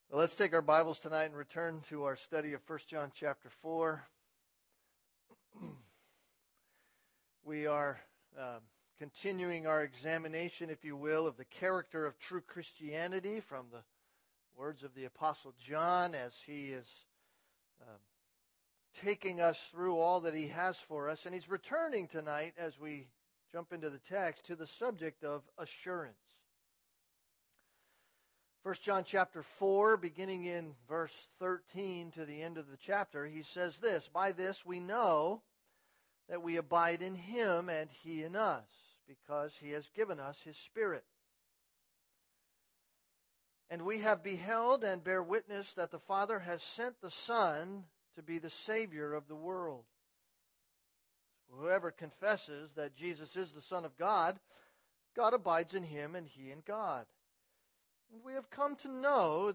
Well, let's take our Bibles tonight and return to our study of 1 John chapter 4. We are continuing our examination, if you will, of the character of true Christianity from the words of the Apostle John as he is taking us through all that he has for us. And he's returning tonight, as we jump into the text, to the subject of assurance. 1 John chapter 4, beginning in verse 13 to the end of the chapter, he says this, "By this we know that we abide in him and he in us, because he has given us his Spirit. And we have beheld and bear witness that the Father has sent the Son to be the Savior of the world. Whoever confesses that Jesus is the Son of God, God abides in him and he in God. And we have come to know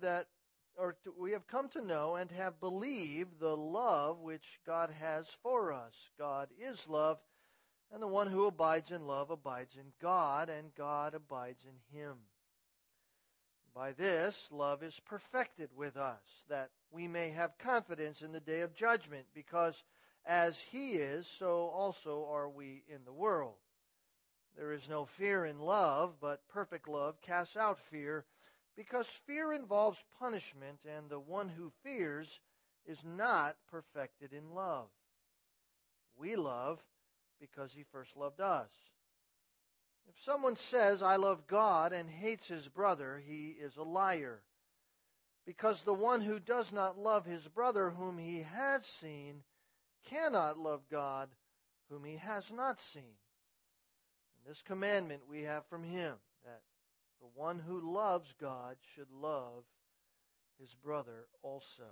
and have believed the love which God has for us. God is love, and the one who abides in love abides in God, and God abides in him. By this, love is perfected with us, that we may have confidence in the day of judgment, because as he is, so also are we in the world. There is no fear in love, but perfect love casts out fear, because fear involves punishment, and the one who fears is not perfected in love. We love because he first loved us. If someone says, 'I love God,' and hates his brother, he is a liar. Because the one who does not love his brother whom he has seen cannot love God whom he has not seen. And this commandment we have from him, that the one who loves God should love his brother also."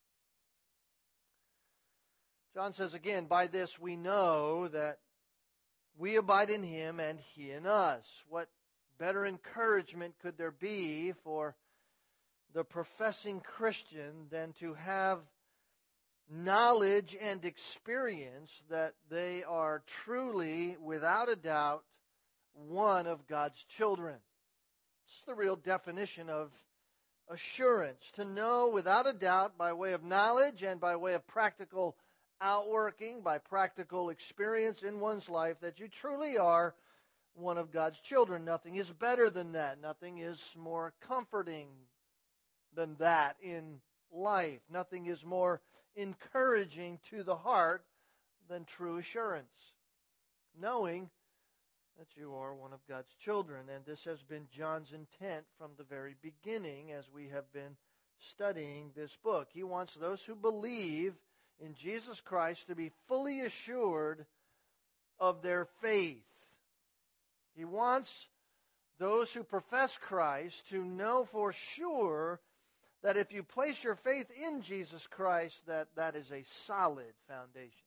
John says again, "By this we know that we abide in him and he in us." What better encouragement could there be for the professing Christian than to have knowledge and experience that they are truly, without a doubt, one of God's children? It's the real definition of assurance. To know without a doubt, by way of knowledge and by way of practical outworking, by practical experience in one's life, that you truly are one of God's children. Nothing is better than that. Nothing is more comforting than that in life. Nothing is more encouraging to the heart than true assurance. Knowing that you are one of God's children. And this has been John's intent from the very beginning as we have been studying this book. He wants those who believe in Jesus Christ to be fully assured of their faith. He wants those who profess Christ to know for sure that if you place your faith in Jesus Christ, that is a solid foundation.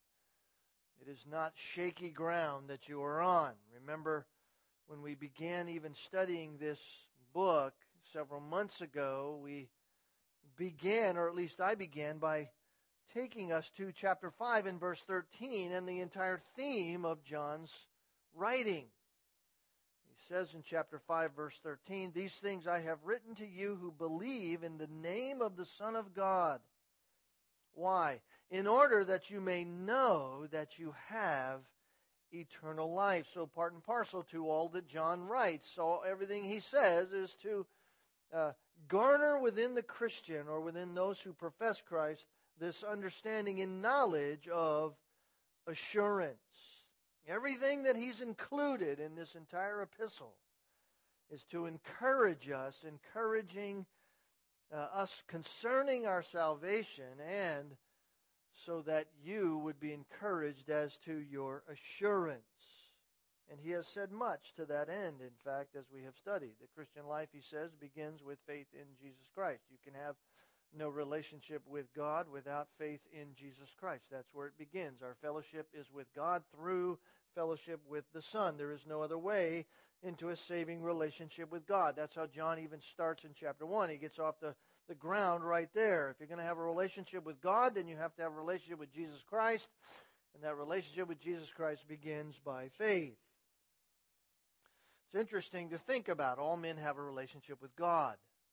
It is not shaky ground that you are on. Remember, when we began even studying this book several months ago, we began, or at least I began, by taking us to chapter 5 and verse 13 and the entire theme of John's writing. He says in chapter 5, verse 13, "These things I have written to you who believe in the name of the Son of God." Why? In order that you may know that you have eternal life. So part and parcel to all that John writes. So everything he says is to garner within the Christian, or within those who profess Christ, this understanding and knowledge of assurance. Everything that he's included in this entire epistle is to encourage us, encouraging us concerning our salvation, and so that you would be encouraged as to your assurance. And he has said much to that end, in fact, as we have studied. The Christian life, he says, begins with faith in Jesus Christ. You can have no relationship with God without faith in Jesus Christ. That's where it begins. Our fellowship is with God through fellowship with the Son. There is no other way into a saving relationship with God. That's how John even starts in chapter 1. He gets off the ground right there. If you're going to have a relationship with God, then you have to have a relationship with Jesus Christ. And that relationship with Jesus Christ begins by faith. It's interesting to think about. All men have a relationship with God.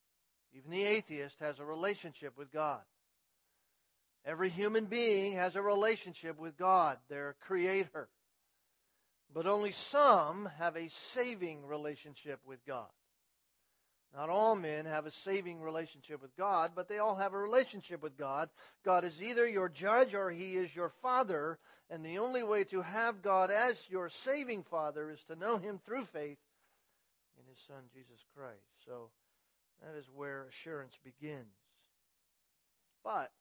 Even the atheist has a relationship with God. Every human being has a relationship with God, their Creator. But only some have a saving relationship with God. Not all men have a saving relationship with God, but they all have a relationship with God. God is either your judge or He is your Father, and the only way to have God as your saving Father is to know Him through faith in His Son, Jesus Christ. So that is where assurance begins. But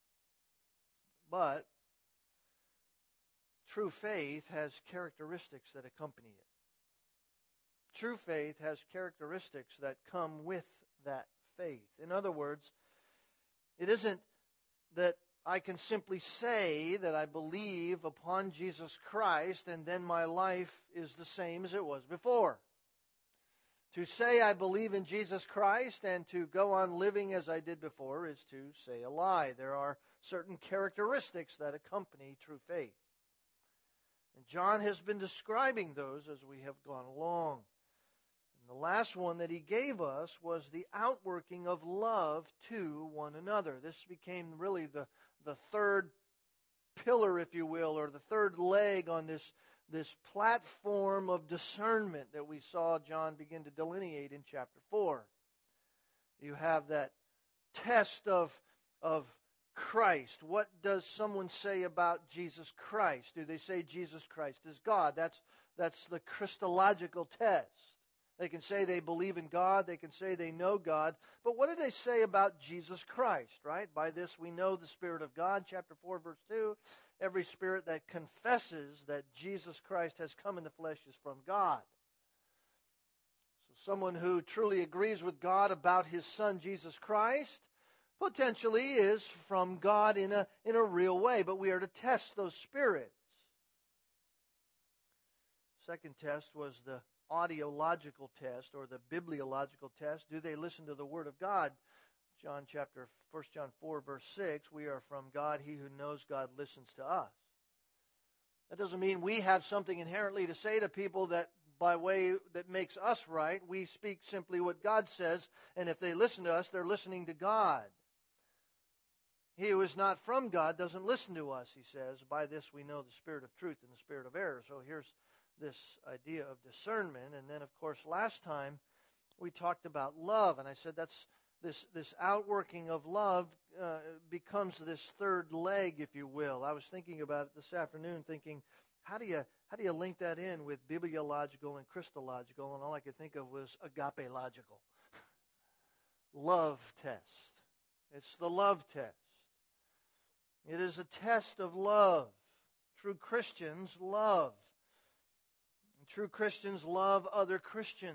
true faith has characteristics that accompany it. True faith has characteristics that come with that faith. In other words, it isn't that I can simply say that I believe upon Jesus Christ and then my life is the same as it was before. To say I believe in Jesus Christ and to go on living as I did before is to say a lie. There are certain characteristics that accompany true faith. And John has been describing those as we have gone along. And the last one that he gave us was the outworking of love to one another. This became really the third pillar, if you will, or the third leg on this platform of discernment that we saw John begin to delineate in chapter 4. You have that test of Christ. What does someone say about Jesus Christ? Do they say Jesus Christ is God? That's the Christological test. They can say they believe in God. They can say they know God. But what do they say about Jesus Christ, right? By this we know the Spirit of God. Chapter 4, verse 2. Every spirit that confesses that Jesus Christ has come in the flesh is from God. So someone who truly agrees with God about His Son, Jesus Christ, potentially is from God in a real way. But we are to test those spirits. Second test was the audiological test or the bibliological test. Do they listen to the Word of God? 1 John 4, verse 6, we are from God. He who knows God listens to us. That doesn't mean we have something inherently to say to people that by way that makes us right. We speak simply what God says, and if they listen to us, they're listening to God. He who is not from God doesn't listen to us, he says. By this we know the spirit of truth and the spirit of error. So here's this idea of discernment. And then, of course, last time we talked about love, and I said that's this outworking of love becomes this third leg, if you will. I was thinking about it this afternoon, thinking, how do you link that in with bibliological and Christological? And all I could think of was agape-logical. Love test. It's the love test. It is a test of love. True Christians love. True Christians love other Christians.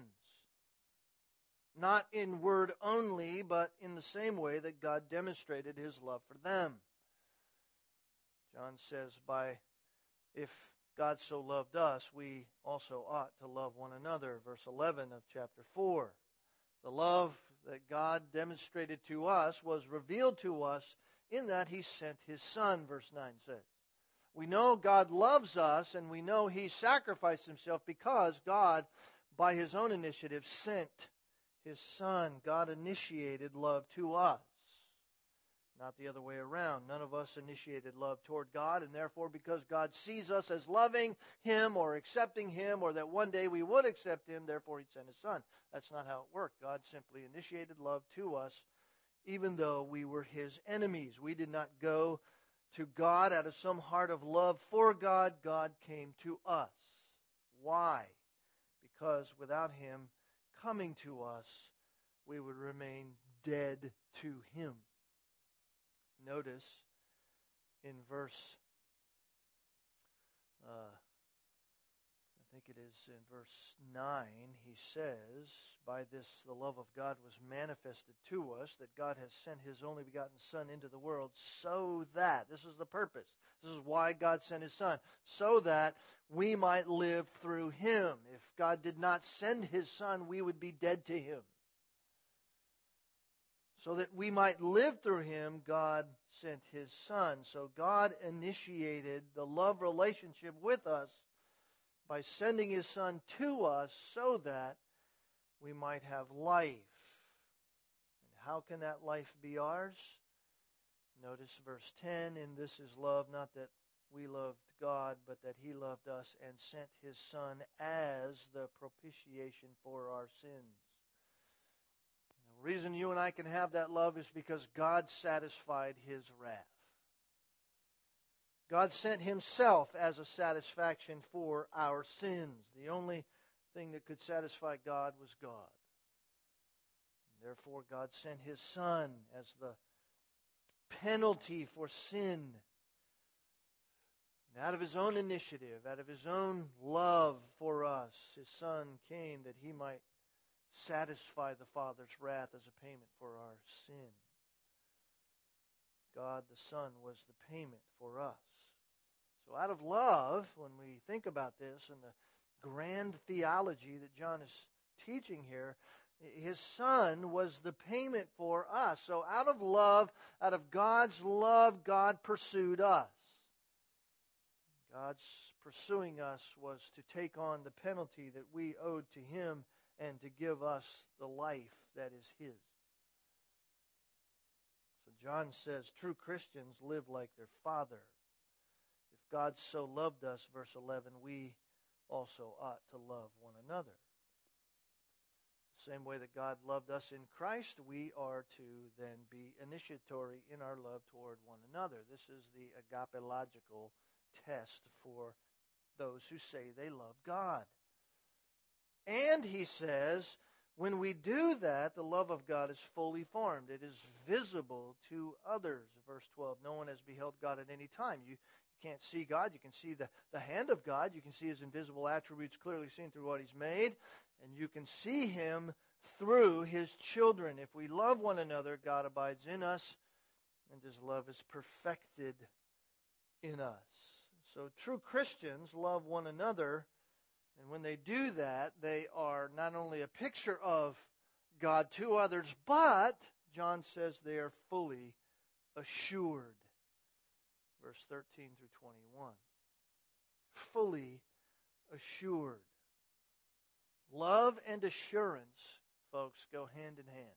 Not in word only, but in the same way that God demonstrated His love for them. John says, if God so loved us, we also ought to love one another. Verse 11 of chapter 4. The love that God demonstrated to us was revealed to us in that He sent His Son, verse 9 says. We know God loves us, and we know He sacrificed Himself because God, by His own initiative, sent His Son. God initiated love to us, not the other way around. None of us initiated love toward God, and therefore because God sees us as loving Him or accepting Him, or that one day we would accept Him, therefore He sent His Son. That's not how it worked. God simply initiated love to us, even though we were His enemies. We did not go to God out of some heart of love for God. God came to us. Why? Because without Him coming to us, we would remain dead to Him. Notice in verse, I think it is in verse 9, he says, by this the love of God was manifested to us, that God has sent His only begotten Son into the world, so that, this is the purpose, this is why God sent His Son, so that we might live through Him. If God did not send His Son, we would be dead to Him. So that we might live through Him, God sent His Son. So God initiated the love relationship with us by sending His Son to us so that we might have life. And how can that life be ours? Notice verse 10, "And this is love, not that we loved God, but that He loved us and sent His Son as the propitiation for our sins." The reason you and I can have that love is because God satisfied His wrath. God sent Himself as a satisfaction for our sins. The only thing that could satisfy God was God. And therefore, God sent His Son as the penalty for sin. And out of His own initiative, out of His own love for us, His Son came that He might satisfy the Father's wrath as a payment for our sin. God the Son was the payment for us. So out of love, when we think about this and the grand theology that John is teaching here, His Son was the payment for us. So out of love, out of God's love, God pursued us. God's pursuing us was to take on the penalty that we owed to Him and to give us the life that is His. So John says true Christians live like their Father. If God so loved us, verse 11, we also ought to love one another. The same way that God loved us in Christ, we are to then be initiatory in our love toward one another. This is the agapological test for those who say they love God. And he says, when we do that, the love of God is fully formed. It is visible to others. Verse 12, no one has beheld God at any time. You can't see God. You can see the hand of God. You can see His invisible attributes clearly seen through what He's made. And you can see Him through His children. If we love one another, God abides in us, and His love is perfected in us. So true Christians love one another, and when they do that, they are not only a picture of God to others, but, John says, they are fully assured. Verse 13 through 21. Fully assured. Love and assurance, folks, go hand in hand.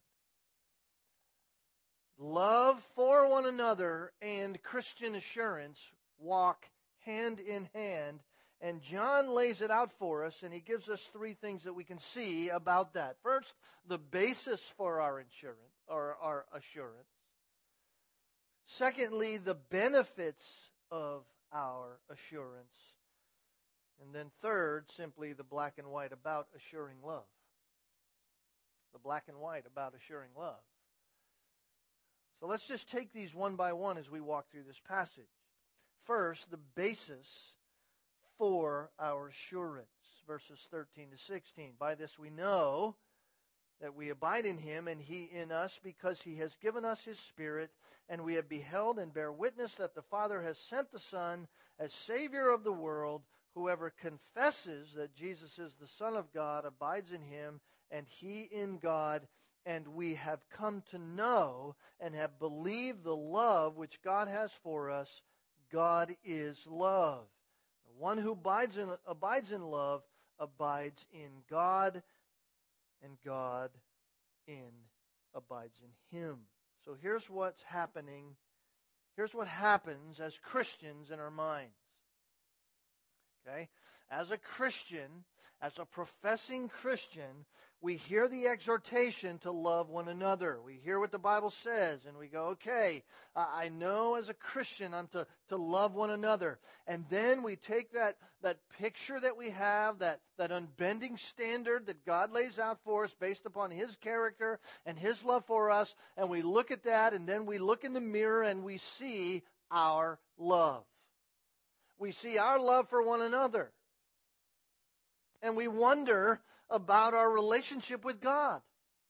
Love for one another and Christian assurance walk hand in hand. And John lays it out for us, and he gives us three things that we can see about that. First, the basis for our insurance or our assurance. Secondly, the benefits of our assurance. And then third, simply the black and white about assuring love. The black and white about assuring love. So let's just take these one by one as we walk through this passage. First, the basis for our assurance. Verses 13 to 16. By this we know that we abide in Him and He in us, because He has given us His Spirit, and we have beheld and bear witness that the Father has sent the Son as Savior of the world. Whoever confesses that Jesus is the Son of God abides in Him, and He in God. And we have come to know and have believed the love which God has for us. God is love. The one who abides in love abides in God, and God abides in him. So here's what's happening. Here's what happens as Christians in our minds. Okay? As a Christian, as a professing Christian, we hear the exhortation to love one another. We hear what the Bible says, and we go, okay, I know as a Christian I'm to love one another. And then we take that picture that we have, that unbending standard that God lays out for us based upon His character and His love for us, and we look at that, and then we look in the mirror and we see our love. We see our love for one another. And we wonder about our relationship with God.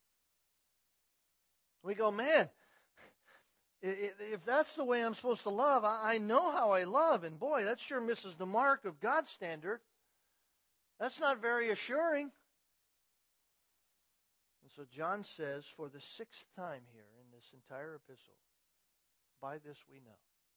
We go, man, if that's the way I'm supposed to love, I know how I love, and boy, that sure misses the mark of God's standard. That's not very assuring. And so John says, for the sixth time here in this entire epistle, by this we know.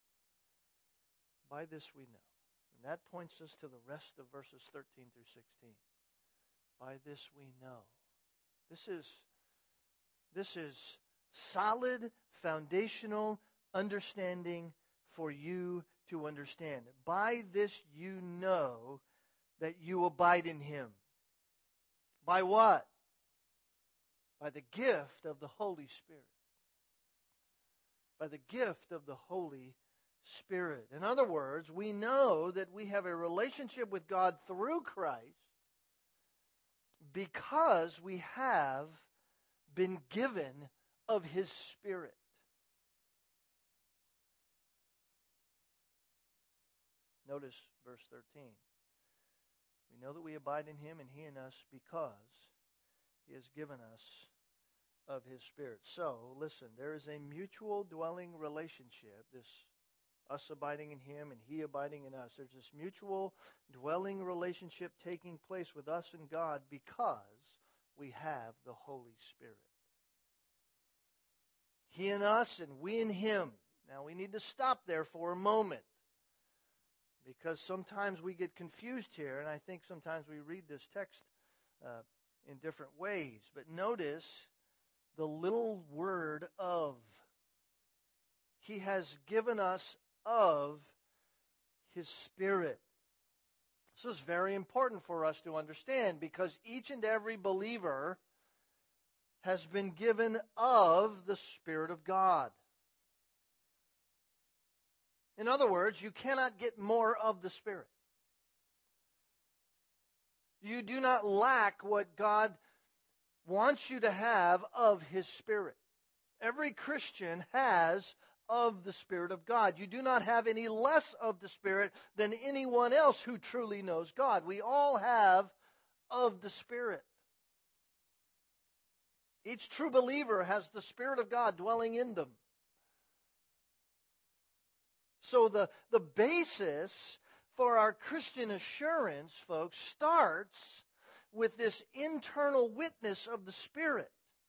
By this we know. And that points us to the rest of verses 13 through 16. By this we know. This is Solid, foundational understanding for you to understand. By this you know that you abide in Him. By what? By the gift of the Holy Spirit. By the gift of the Holy Spirit. In other words, we know that we have a relationship with God through Christ because we have been given of His Spirit. Notice verse 13. We know that we abide in Him and He in us because He has given us of His Spirit. So, listen, there is a mutual dwelling relationship, this us abiding in Him and He abiding in us. There's this mutual dwelling relationship taking place with us and God because we have the Holy Spirit. He in us and we in Him. Now, we need to stop there for a moment because sometimes we get confused here, and I think sometimes we read this text in different ways. But notice the little word of. He has given us of His Spirit. This is very important for us to understand because each and every believer has been given of the Spirit of God. In other words, you cannot get more of the Spirit. You do not lack what God wants you to have of His Spirit. Every Christian has of the Spirit of God. You do not have any less of the Spirit than anyone else who truly knows God. We all have of the Spirit. Each true believer has the Spirit of God dwelling in them. So the basis for our Christian assurance, folks, starts with this internal witness of the Spirit.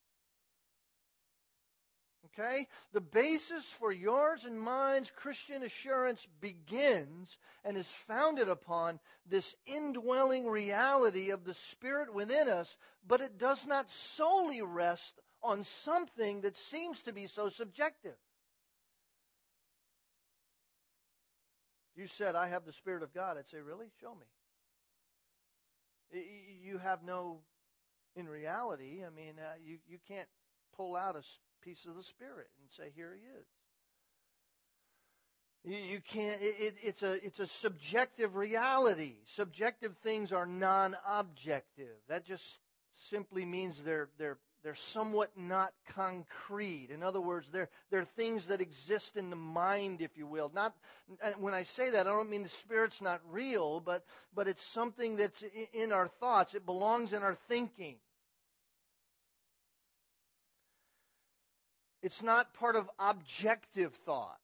Okay? The basis for yours and mine's Christian assurance begins and is founded upon this indwelling reality of the Spirit within us, but it does not solely rest on something that seems to be so subjective. If you said, I have the Spirit of God, I'd say, really? Show me. You have no, in reality, I mean, you can't pull out a piece of the Spirit and say, here He is. You can't, it's a subjective reality. Subjective things are non-objective. That just simply means they're somewhat not concrete. In other words, they're things that exist in the mind, if you will. Not, when I say that, I don't mean the Spirit's not real, but it's something that's in our thoughts. It belongs in our thinking. It's not part of objective thought.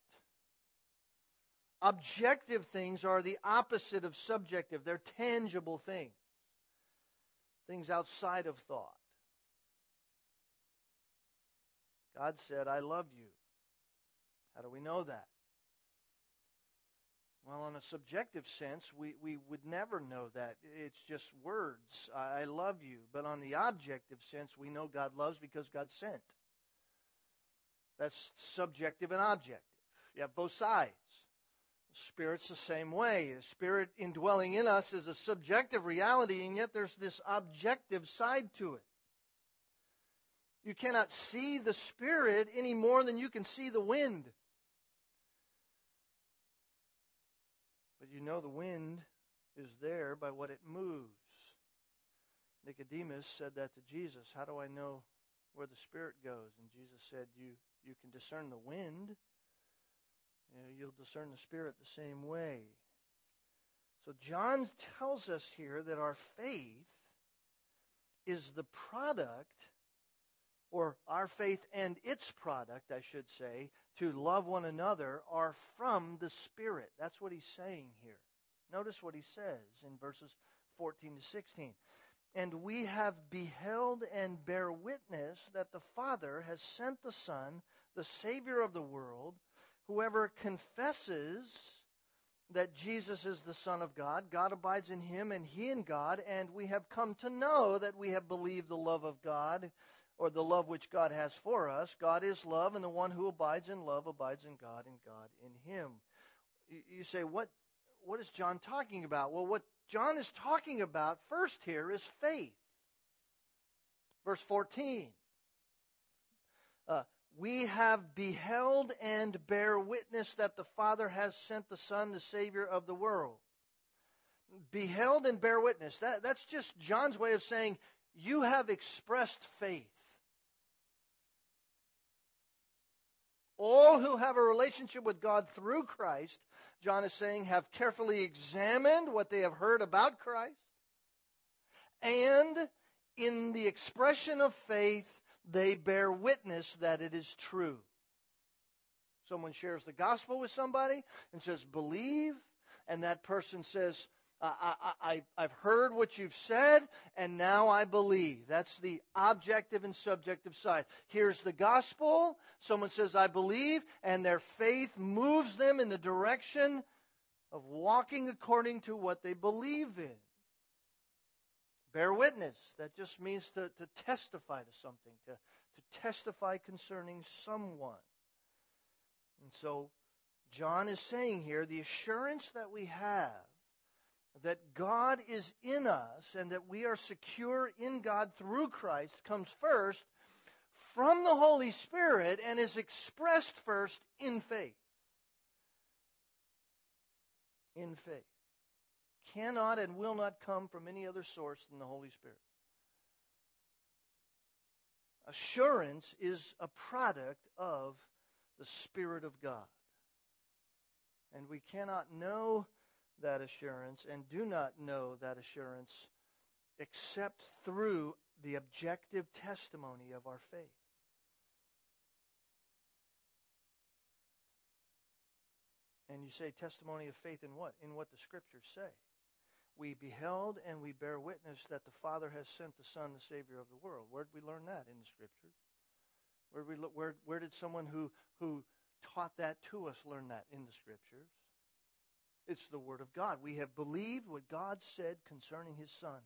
Objective things are the opposite of subjective. They're tangible things. Things outside of thought. God said, I love you. How do we know that? Well, in a subjective sense, we would never know that. It's just words. I love you. But on the objective sense, we know God loves because God sent. That's subjective and objective. You have both sides. The Spirit's the same way. The Spirit indwelling in us is a subjective reality, and yet there's this objective side to it. You cannot see the Spirit any more than you can see the wind. But you know the wind is there by what it moves. Nicodemus said that to Jesus. How do I know where the Spirit goes? And Jesus said, you can discern the wind. You'll discern the Spirit the same way. So John tells us here that our faith is the product, or our faith and its product, I should say, to love one another, are from the Spirit. That's what he's saying here. Notice what he says in verses 14 to 16. And we have beheld and bear witness that the Father has sent the Son, the Savior of the world. Whoever confesses that Jesus is the Son of God, God abides in him and he in God, and we have come to know that we have believed the love of God, or the love which God has for us. God is love, and the one who abides in love abides in God, and God in him. You say, what is John talking about? Well, what John is talking about first here is faith. Verse 14. We have beheld and bear witness that the Father has sent the Son, the Savior of the world. Beheld and bear witness. That's just John's way of saying, you have expressed faith. All who have a relationship with God through Christ, John is saying, have carefully examined what they have heard about Christ. And in the expression of faith, they bear witness that it is true. Someone shares the gospel with somebody and says, believe. And that person says, I've heard what you've said, and now I believe. That's the objective and subjective side. Here's the gospel. Someone says, I believe, and their faith moves them in the direction of walking according to what they believe in. Bear witness. That just means to testify to something, to testify concerning someone. And so John is saying here, the assurance that we have that God is in us and that we are secure in God through Christ comes first from the Holy Spirit and is expressed first in faith. In faith. Cannot and will not come from any other source than the Holy Spirit. Assurance is a product of the Spirit of God. And we cannot know that assurance and do not know that assurance except through the objective testimony of our faith. And you say testimony of faith in what? In what the Scriptures say. We beheld and we bear witness that the Father has sent the Son, the Savior of the world. Where did we learn that in the Scriptures? Where did someone who taught that to us learn that in the Scriptures? It's the Word of God. We have believed what God said concerning His Son.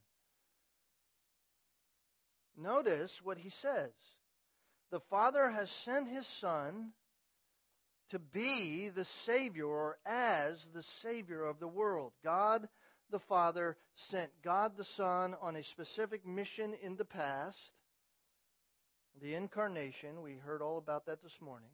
Notice what He says. The Father has sent His Son to be the Savior, or as the Savior of the world. God the Father sent God the Son on a specific mission in the past. The incarnation, we heard all about that this morning.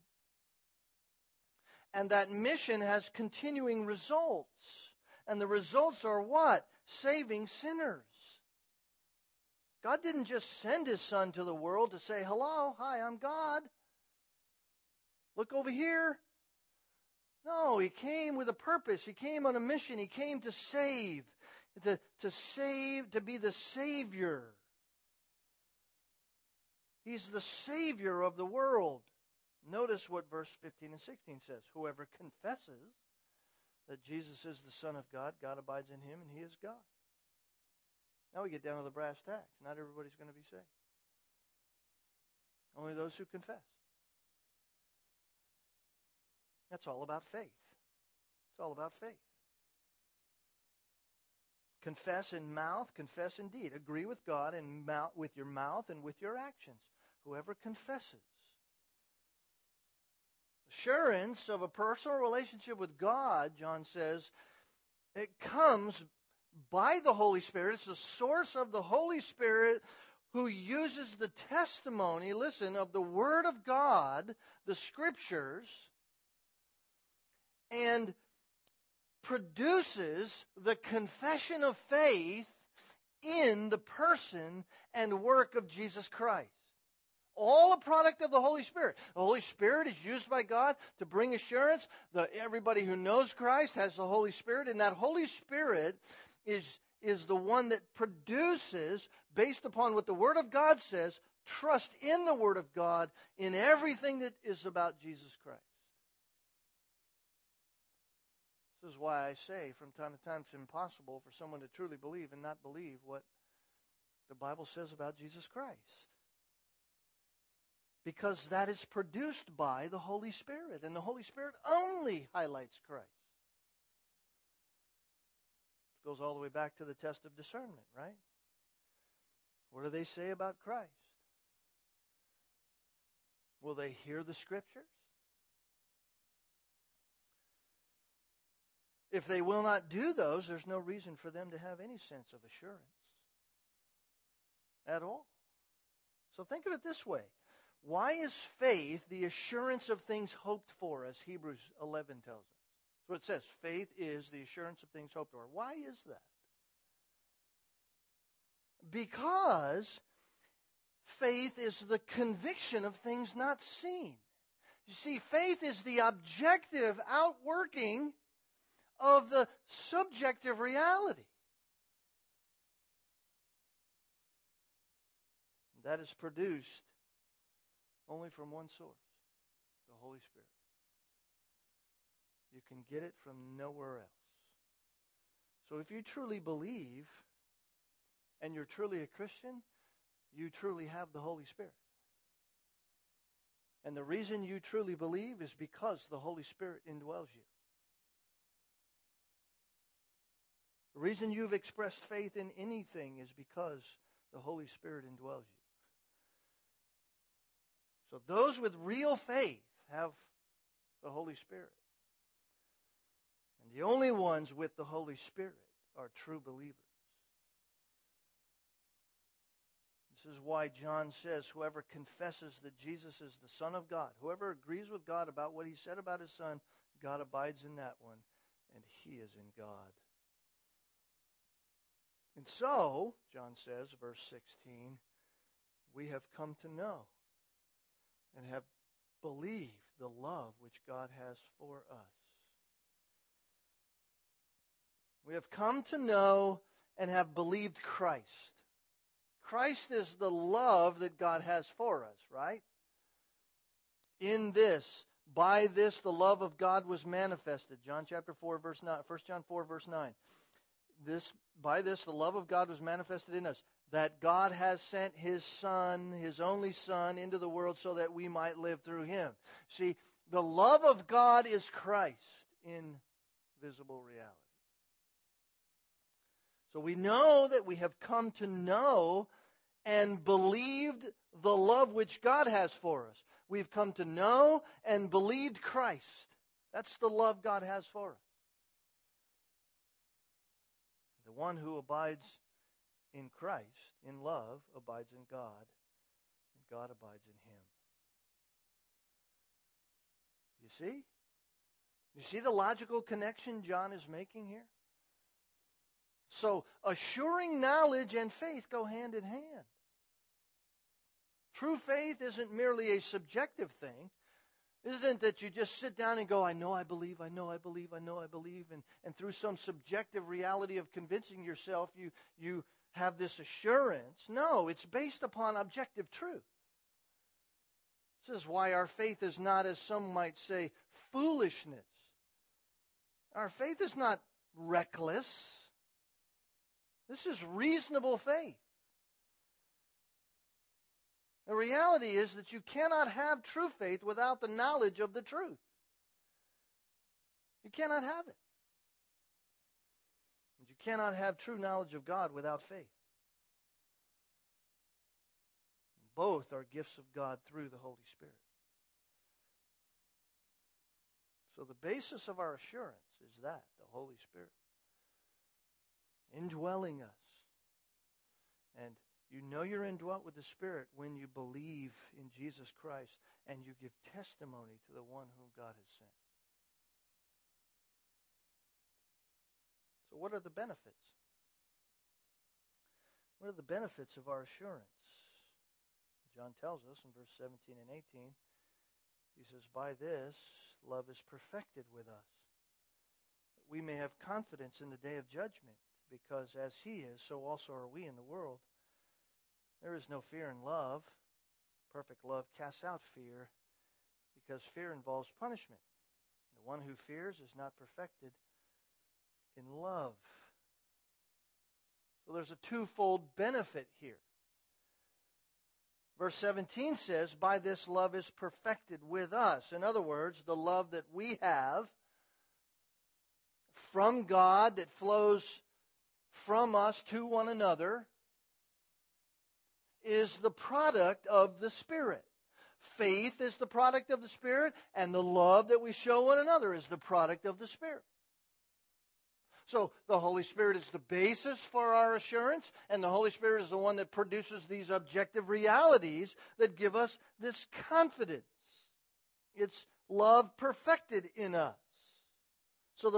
And that mission has continuing results. And the results are what? Saving sinners. God didn't just send His Son to the world to say, hello, hi, I'm God. Look over here. No, He came with a purpose. He came on a mission. He came to save, to be the Savior. He's the Savior of the world. Notice what verse 15 and 16 says. Whoever confesses that Jesus is the Son of God, God abides in him, and He is God. Now we get down to the brass tacks. Not everybody's going to be saved. Only those who confess. That's all about faith. It's all about faith. Confess in mouth, confess in deed. Agree with God with your mouth and with your actions. Whoever confesses. Assurance of a personal relationship with God, John says, it comes by the Holy Spirit. It's the source of the Holy Spirit who uses the testimony, listen, of the Word of God, the Scriptures, and produces the confession of faith in the person and work of Jesus Christ. All a product of the Holy Spirit. The Holy Spirit is used by God to bring assurance. Everybody who knows Christ has the Holy Spirit, and that Holy Spirit is the one that produces, based upon what the Word of God says, trust in the Word of God in everything that is about Jesus Christ. This is why I say from time to time it's impossible for someone to truly believe and not believe what the Bible says about Jesus Christ. Because that is produced by the Holy Spirit, and the Holy Spirit only highlights Christ. It goes all the way back to the test of discernment, right? What do they say about Christ? Will they hear the Scriptures? If they will not do those, there's no reason for them to have any sense of assurance at all. So think of it this way. Why is faith the assurance of things hoped for, as Hebrews 11 tells us? That's what it says. Faith is the assurance of things hoped for. Why is that? Because faith is the conviction of things not seen. You see, faith is the objective outworking of the subjective reality. That is produced only from one source, the Holy Spirit. You can get it from nowhere else. So if you truly believe and you're truly a Christian, you truly have the Holy Spirit. And the reason you truly believe is because the Holy Spirit indwells you. The reason you've expressed faith in anything is because the Holy Spirit indwells you. So those with real faith have the Holy Spirit. And the only ones with the Holy Spirit are true believers. This is why John says, whoever confesses that Jesus is the Son of God, whoever agrees with God about what he said about his Son, God abides in that one, and he is in God. And so, John says, verse 16, we have come to know and have believed the love which God has for us. We have come to know and have believed Christ. Christ is the love that God has for us, right? In this, by this, the love of God was manifested. John chapter 4, verse 9. 1 John 4, verse 9. By this, the love of God was manifested in us, that God has sent His Son, His only Son, into the world so that we might live through Him. See, the love of God is Christ in visible reality. So we know that we have come to know and believed the love which God has for us. We've come to know and believed Christ. That's the love God has for us. The one who abides in Christ, in love, abides in God, and God abides in him. You see? You see the logical connection John is making here? So, assuring knowledge and faith go hand in hand. True faith isn't merely a subjective thing. It isn't that you just sit down and go, I know I believe, I know I believe, I know I believe, and through some subjective reality of convincing yourself, you have this assurance. No, it's based upon objective truth. This is why our faith is not, as some might say, foolishness. Our faith is not reckless. This is reasonable faith. The reality is that you cannot have true faith without the knowledge of the truth. You cannot have it. And you cannot have true knowledge of God without faith. Both are gifts of God through the Holy Spirit. So the basis of our assurance is that, the Holy Spirit, indwelling us. And you know you're indwelt with the Spirit when you believe in Jesus Christ and you give testimony to the one whom God has sent. So what are the benefits? What are the benefits of our assurance? John tells us in verse 17 and 18, he says, by this, love is perfected with us, that we may have confidence in the day of judgment, because as he is, so also are we in the world. There is no fear in love. Perfect love casts out fear, because fear involves punishment. The one who fears is not perfected in love. So there's a twofold benefit here. Verse 17 says, by this love is perfected with us. In other words, the love that we have from God that flows from us to one another is the product of the Spirit. Faith is the product of the Spirit, and the love that we show one another is the product of the Spirit. So the Holy Spirit is the basis for our assurance, and the Holy Spirit is the one that produces these objective realities that give us this confidence. It's love perfected in us. So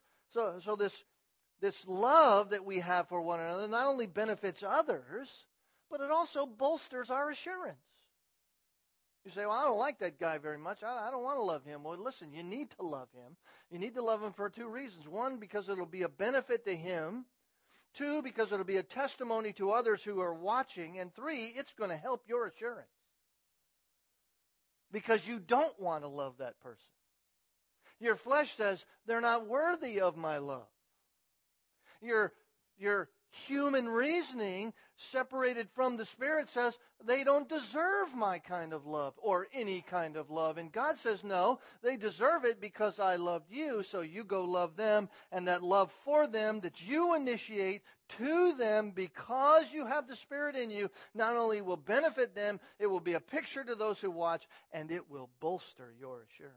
this love that we have for one another not only benefits others, but it also bolsters our assurance. You say, well, I don't like that guy very much. I don't want to love him. Well, listen, you need to love him. You need to love him for two reasons. One, because it'll be a benefit to him. Two, because it'll be a testimony to others who are watching. And three, it's going to help your assurance. Because you don't want to love that person. Your flesh says, they're not worthy of my love. Your human reasoning, separated from the Spirit, says they don't deserve my kind of love or any kind of love. And God says, no, they deserve it because I loved you, so you go love them. And that love for them that you initiate to them because you have the Spirit in you not only will benefit them, it will be a picture to those who watch, and it will bolster your assurance.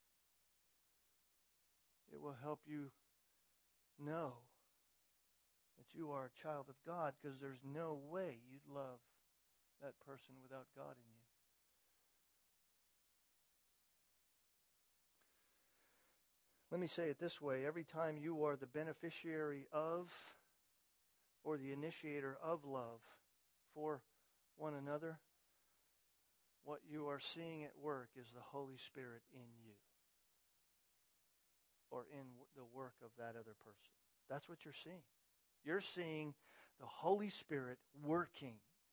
It will help you know that you are a child of God, because there's no way you'd love that person without God in you. Let me say it this way. Every time you are the beneficiary of or the initiator of love for one another, what you are seeing at work is the Holy Spirit in you or in the work of that other person. That's what you're seeing. You're seeing the Holy Spirit working.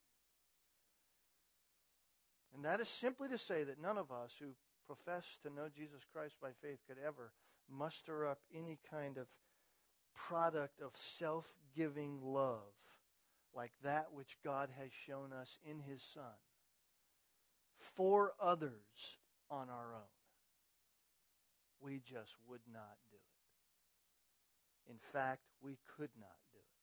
And that is simply to say that none of us who profess to know Jesus Christ by faith could ever muster up any kind of product of self-giving love like that which God has shown us in His Son for others on our own. We just would not do it. In fact, we could not do it.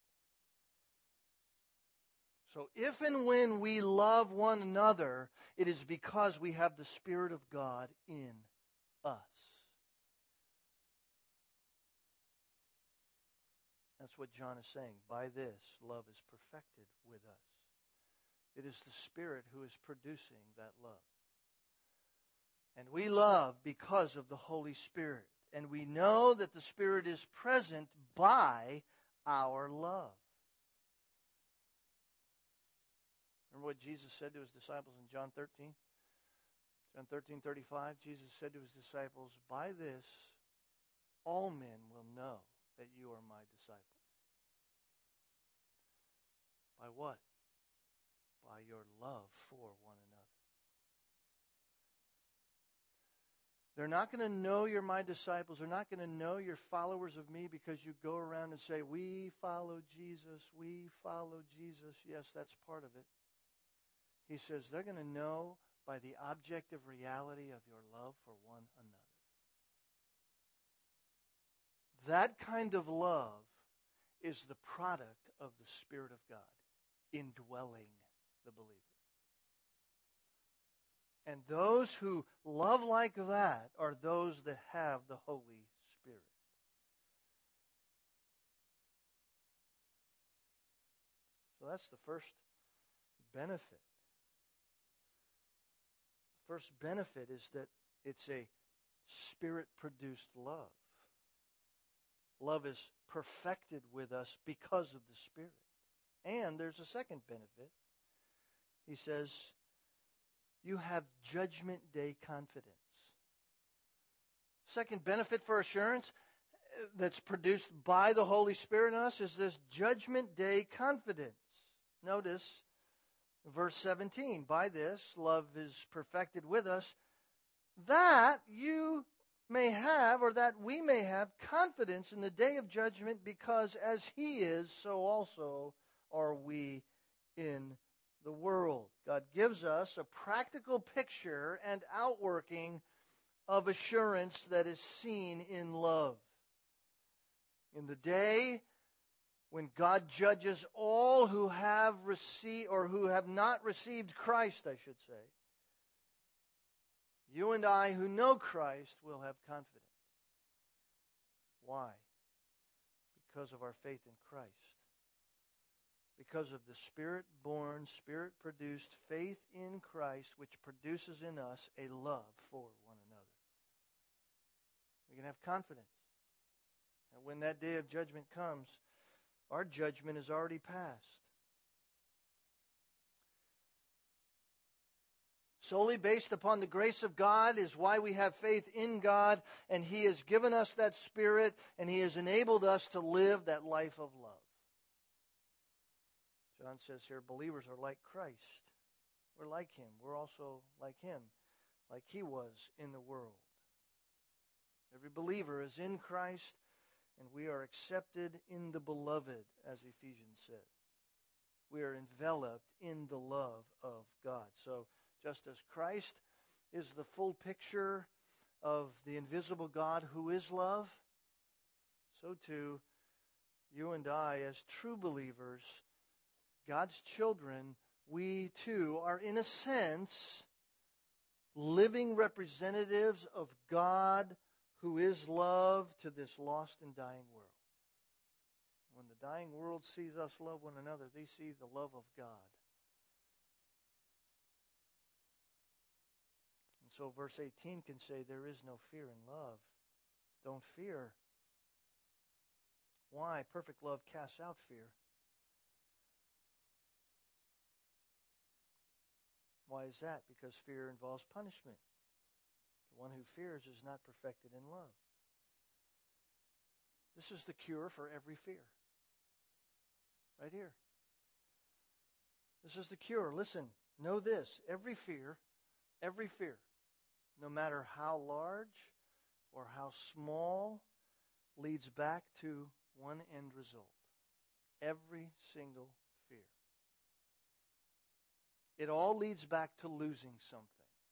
So if and when we love one another, it is because we have the Spirit of God in us. That's what John is saying. By this, love is perfected with us. It is the Spirit who is producing that love. And we love because of the Holy Spirit. And we know that the Spirit is present by our love. Remember what Jesus said to His disciples in John 13? John 13:35, Jesus said to His disciples, by this all men will know that you are my disciples. By what? By your love for one another. They're not going to know you're my disciples. They're not going to know you're followers of me because you go around and say, we follow Jesus, we follow Jesus. Yes, that's part of it. He says they're going to know by the objective reality of your love for one another. That kind of love is the product of the Spirit of God indwelling the believer. And those who love like that are those that have the Holy Spirit. So that's the first benefit. The first benefit is that it's a Spirit-produced love. Love is perfected with us because of the Spirit. And there's a second benefit. He says, you have judgment day confidence. Second benefit for assurance that's produced by the Holy Spirit in us is this judgment day confidence. Notice verse 17. By this, love is perfected with us, that you may have, or that we may have, confidence in the day of judgment, because as He is, so also are we in the world. God gives us a practical picture and outworking of assurance that is seen in love. In the day when God judges all who have received, or who have not received Christ, I should say, You and I who know Christ will have confidence. Why? Because of our faith in Christ. Because of the Spirit-born, Spirit-produced faith in Christ, which produces in us a love for one another. We can have confidence. And when that day of judgment comes, our judgment is already passed. Solely based upon the grace of God is why we have faith in God, and He has given us that Spirit, and He has enabled us to live that life of love. John says here, believers are like Christ. We're like Him. We're also like Him, like He was in the world. Every believer is in Christ, and we are accepted in the beloved, as Ephesians says. We are enveloped in the love of God. So, just as Christ is the full picture of the invisible God who is love, so too, you and I, as true believers, God's children, we too are, in a sense, living representatives of God who is love to this lost and dying world. When the dying world sees us love one another, they see the love of God. And so verse 18 can say, there is no fear in love. Don't fear. Why? Perfect love casts out fear. Why is that? Because fear involves punishment. The one who fears is not perfected in love. This is the cure for every fear. Right here. This is the cure. Listen, know this. Every fear, no matter how large or how small, leads back to one end result. Every single fear. It all leads back to losing something.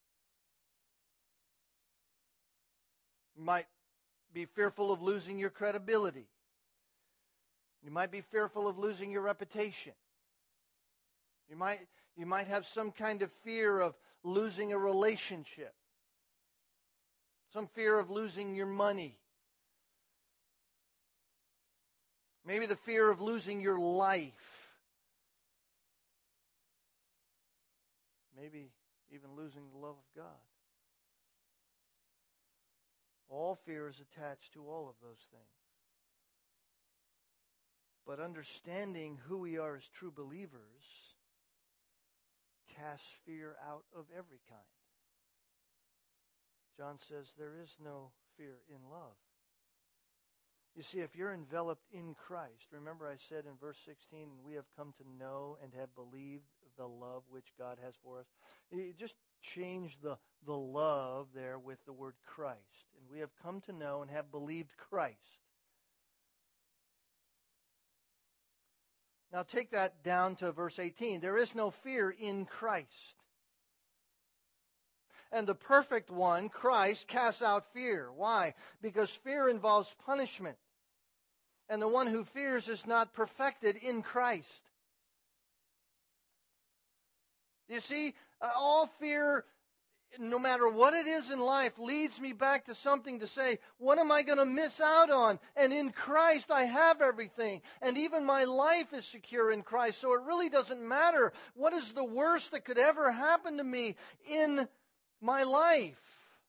You might be fearful of losing your credibility. You might be fearful of losing your reputation. You might have some kind of fear of losing a relationship. Some fear of losing your money. Maybe the fear of losing your life. Maybe even losing the love of God. All fear is attached to all of those things. But understanding who we are as true believers casts fear out of every kind. John says there is no fear in love. You see, if you're enveloped in Christ, remember I said in verse 16, we have come to know and have believed the love which God has for us. You just change the love there with the word Christ. And we have come to know and have believed Christ. Now take that down to verse 18. There is no fear in Christ. And the perfect one, Christ, casts out fear. Why? Because fear involves punishment. And the one who fears is not perfected in Christ. You see, all fear, no matter what it is in life, leads me back to something to say, what am I going to miss out on? And in Christ I have everything. And even my life is secure in Christ. So it really doesn't matter what is the worst that could ever happen to me in my life.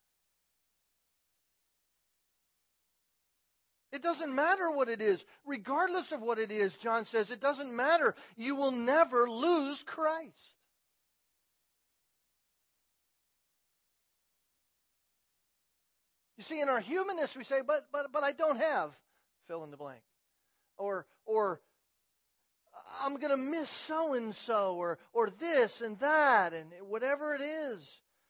It doesn't matter what it is. Regardless of what it is, John says, it doesn't matter. You will never lose Christ. You see, in our humanness, we say, but I don't have fill in the blank. Or I'm going to miss so-and-so, or this and that, and whatever it is.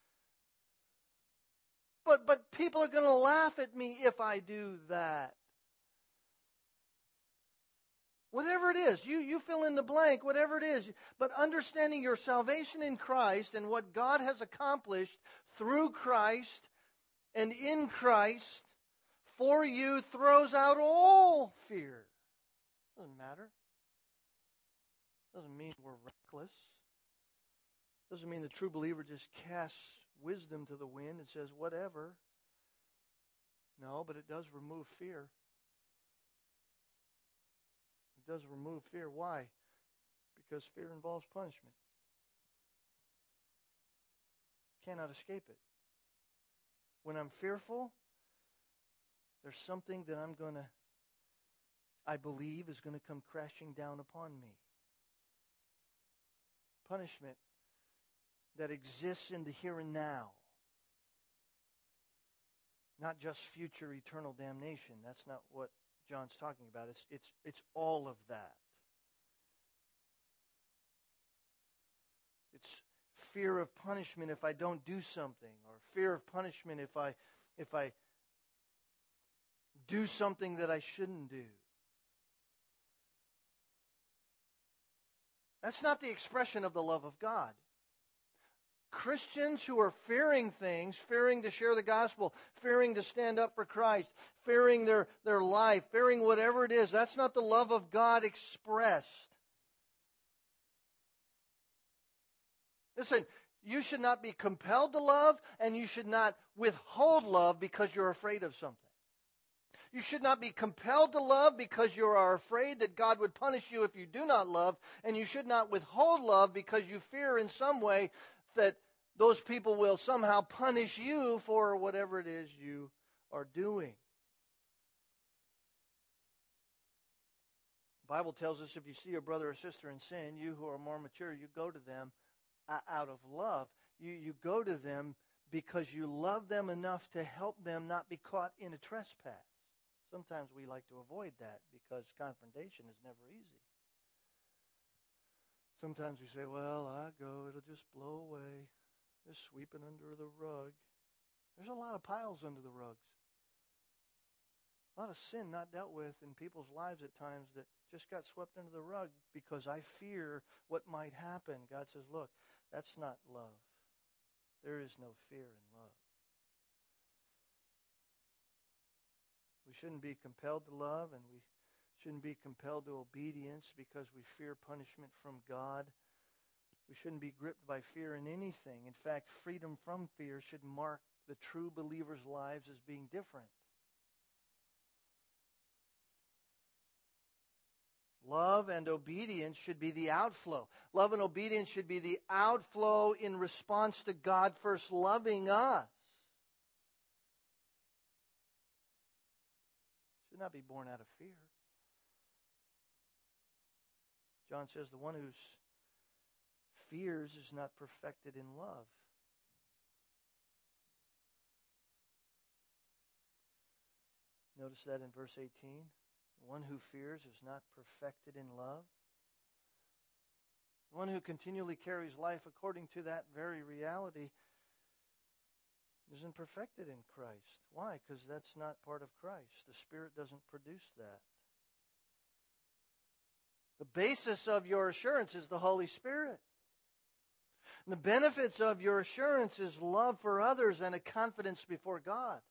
But people are going to laugh at me if I do that. Whatever it is, you fill in the blank, whatever it is. But understanding your salvation in Christ and what God has accomplished through Christ and in Christ for you throws out all fear. Doesn't matter. Doesn't mean we're reckless. Doesn't mean the true believer just casts wisdom to the wind and says, whatever. No, but it does remove fear. It does remove fear. Why? Because fear involves punishment. Cannot escape it. When I'm fearful, there's something that I believe is going to come crashing down upon me. Punishment that exists in the here and now. Not just future eternal damnation. That's not what John's talking about. It's all of that. It's fear of punishment if I don't do something, or fear of punishment if I do something that I shouldn't do. That's not the expression of the love of God. Christians who are fearing things, fearing to share the gospel, fearing to stand up for Christ, fearing their life, fearing whatever it is, that's not the love of God expressed. Listen, you should not be compelled to love, and you should not withhold love because you're afraid of something. You should not be compelled to love because you are afraid that God would punish you if you do not love, and you should not withhold love because you fear in some way that those people will somehow punish you for whatever it is you are doing. The Bible tells us if you see your brother or sister in sin, you who are more mature, you go to them out of love. You go to them because you love them enough to help them not be caught in a trespass. Sometimes we like to avoid that because confrontation is never easy. Sometimes we say, well, I go, it'll just blow away. Just sweeping under the rug. There's a lot of piles under the rugs. A lot of sin not dealt with in people's lives at times that just got swept under the rug because I fear what might happen. God says, look, that's not love. There is no fear in love. We shouldn't be compelled to love, and we shouldn't be compelled to obedience because we fear punishment from God. We shouldn't be gripped by fear in anything. In fact, freedom from fear should mark the true believers' lives as being different. Love and obedience should be the outflow. Love and obedience should be the outflow in response to God first loving us. Should not be born out of fear. John says the one who fears is not perfected in love. Notice that in verse 18. The one who fears is not perfected in love. The one who continually carries life according to that very reality isn't perfected in Christ. Why? Because that's not part of Christ. The Spirit doesn't produce that. The basis of your assurance is the Holy Spirit. And the benefits of your assurance is love for others and a confidence before God.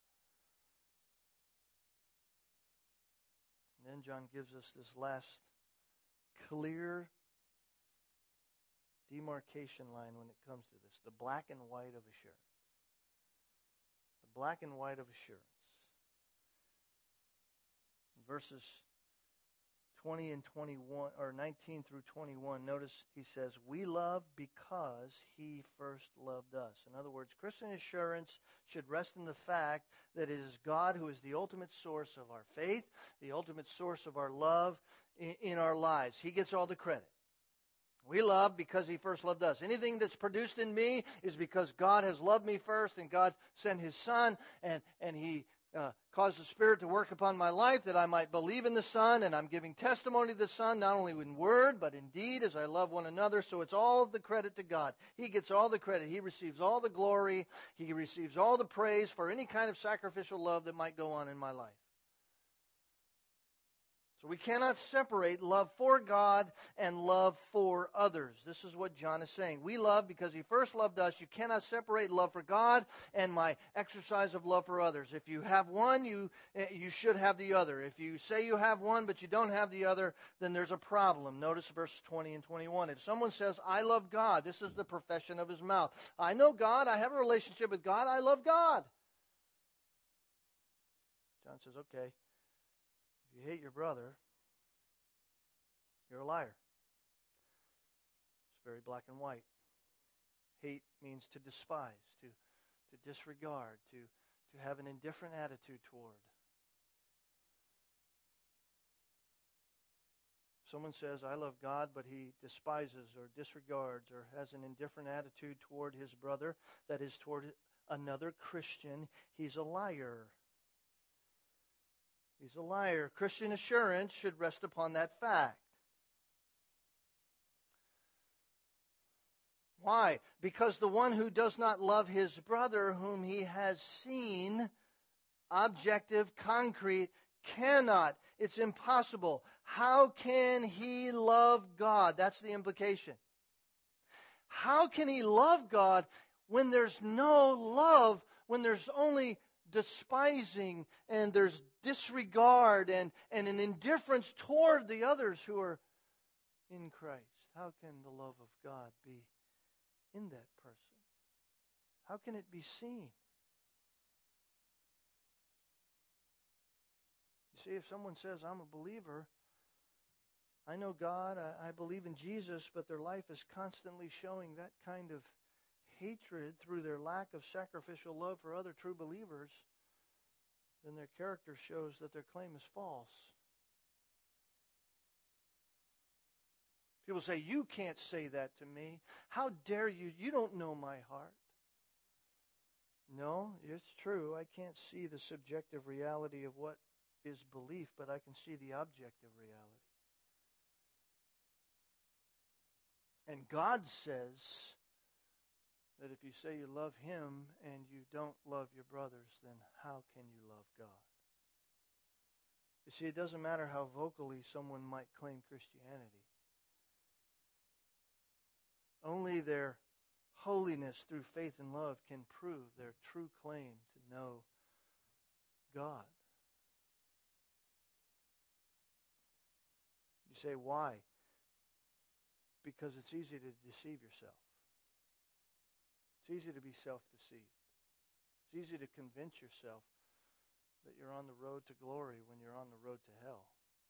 And then John gives us this last clear demarcation line when it comes to this. The black and white of assurance. The black and white of assurance. Verses 20 and 21, or 19 through 21, notice he says, we love because he first loved us. In other words, Christian assurance should rest in the fact that it is God who is the ultimate source of our faith, the ultimate source of our love in our lives. He gets all the credit. We love because he first loved us. Anything that's produced in me is because God has loved me first, and God sent his Son, and he caused the Spirit to work upon my life that I might believe in the Son, and I'm giving testimony to the Son, not only in word, but in deed, as I love one another. So it's all the credit to God. He gets all the credit. He receives all the glory. He receives all the praise for any kind of sacrificial love that might go on in my life. So we cannot separate love for God and love for others. This is what John is saying. We love because He first loved us. You cannot separate love for God and my exercise of love for others. If you have one, you should have the other. If you say you have one but you don't have the other, then there's a problem. Notice verses 20 and 21. If someone says, I love God, this is the profession of his mouth. I know God. I have a relationship with God. I love God. John says, okay. If you hate your brother, you're a liar. It's very black and white. Hate means to despise, to disregard, to have an indifferent attitude toward. Someone says, I love God, but he despises or disregards or has an indifferent attitude toward his brother, that is, toward another Christian, he's a liar. He's a liar. Christian assurance should rest upon that fact. Why? Because the one who does not love his brother whom he has seen, objective, concrete, cannot. It's impossible. How can he love God? That's the implication. How can he love God when there's no love, when there's only despising and there's disregard and an indifference toward the others who are in Christ? How can the love of God be in that person? How can it be seen? You see, if someone says, I'm a believer, I know God, I believe in Jesus, but their life is constantly showing that kind of hatred through their lack of sacrificial love for other true believers, then their character shows that their claim is false. People say, you can't say that to me. How dare you? You don't know my heart. No, it's true. I can't see the subjective reality of what is belief, but I can see the objective reality. And God says that if you say you love him and you don't love your brothers, then how can you love God? You see, it doesn't matter how vocally someone might claim Christianity. Only their holiness through faith and love can prove their true claim to know God. You say, why? Because it's easy to deceive yourself. It's easy to be self-deceived. It's easy to convince yourself that you're on the road to glory when you're on the road to hell.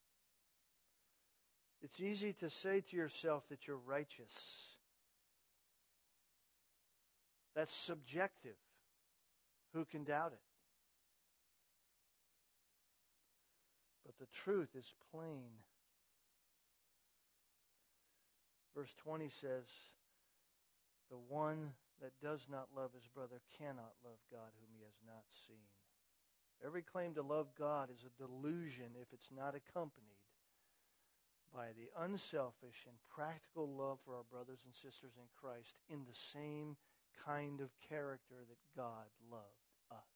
It's easy to say to yourself that you're righteous. That's subjective. Who can doubt it? But the truth is plain. Verse 20 says, the one that does not love his brother cannot love God whom he has not seen. Every claim to love God is a delusion if it's not accompanied by the unselfish and practical love for our brothers and sisters in Christ in the same kind of character that God loved us.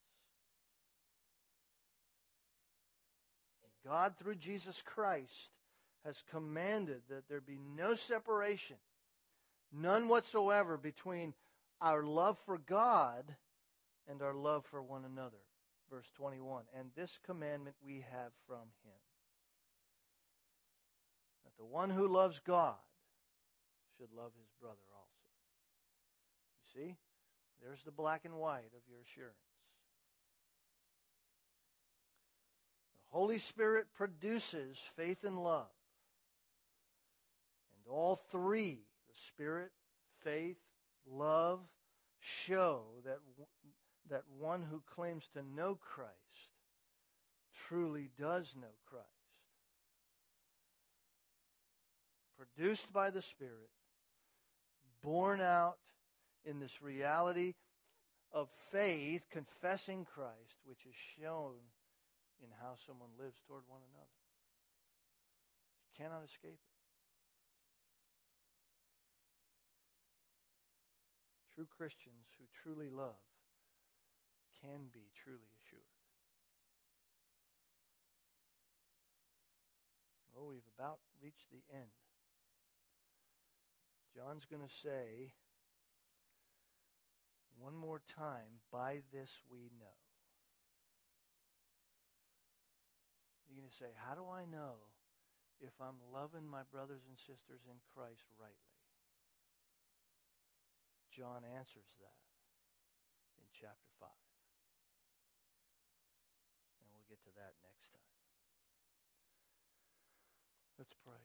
God, through Jesus Christ, has commanded that there be no separation, none whatsoever, between our love for God and our love for one another. Verse 21, and this commandment we have from him, that the one who loves God should love his brother also. You see, there's the black and white of your assurance. The Holy Spirit produces faith and love. And all three, the Spirit, faith, love, show that one who claims to know Christ truly does know Christ. Produced by the Spirit, born out in this reality of faith, confessing Christ, which is shown in how someone lives toward one another. You cannot escape it. True Christians who truly love can be truly assured. we've about reached the end. John's going to say one more time, by this we know. You're going to say, how do I know if I'm loving my brothers and sisters in Christ rightly? John answers that in chapter 5. And we'll get to that next time. Let's pray.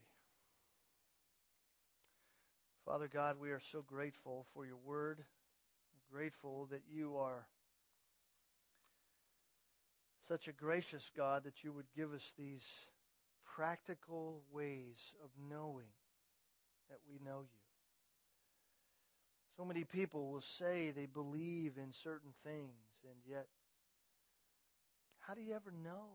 Father God, we are so grateful for your word. We're grateful that you are such a gracious God that you would give us these practical ways of knowing that we know you. So many people will say they believe in certain things, and yet, how do you ever know?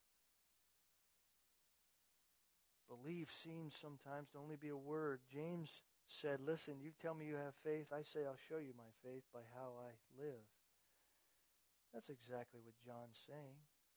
Belief seems sometimes to only be a word. James said, listen, you tell me you have faith, I say I'll show you my faith by how I live. That's exactly what John's saying.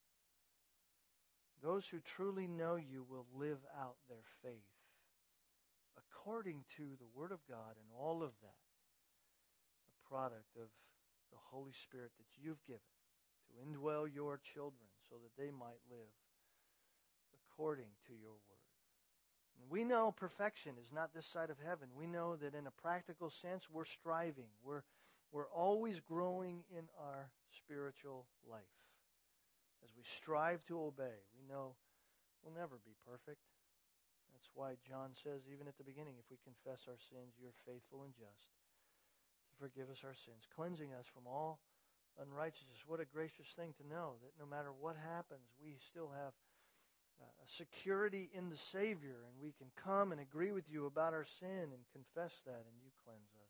Those who truly know you will live out their faith according to the Word of God, and all of that, a product of the Holy Spirit that you've given to indwell your children so that they might live according to your Word. And we know perfection is not this side of heaven. We know that in a practical sense, we're striving. We're always growing in our spiritual life. As we strive to obey, we know we'll never be perfect. That's why John says, even at the beginning, if we confess our sins, you're faithful and just to forgive us our sins, cleansing us from all unrighteousness. What a gracious thing to know that no matter what happens, we still have a security in the Savior, and we can come and agree with you about our sin and confess that, and you cleanse us.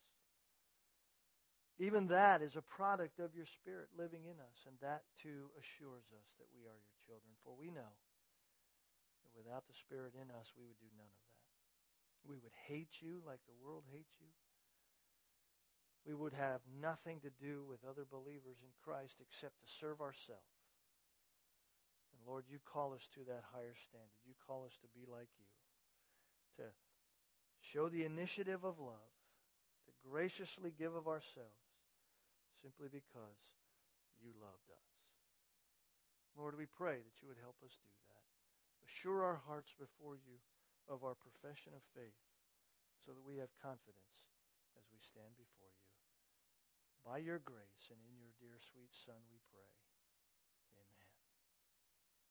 Even that is a product of your Spirit living in us, and that too assures us that we are your children. For we know that without the Spirit in us, we would do none of that. We would hate you like the world hates you. We would have nothing to do with other believers in Christ except to serve ourselves. And Lord, you call us to that higher standard. You call us to be like you, to show the initiative of love, to graciously give of ourselves, simply because you loved us. Lord, we pray that you would help us do that. Assure our hearts before you of our profession of faith so that we have confidence as we stand before you. By your grace and in your dear sweet Son we pray.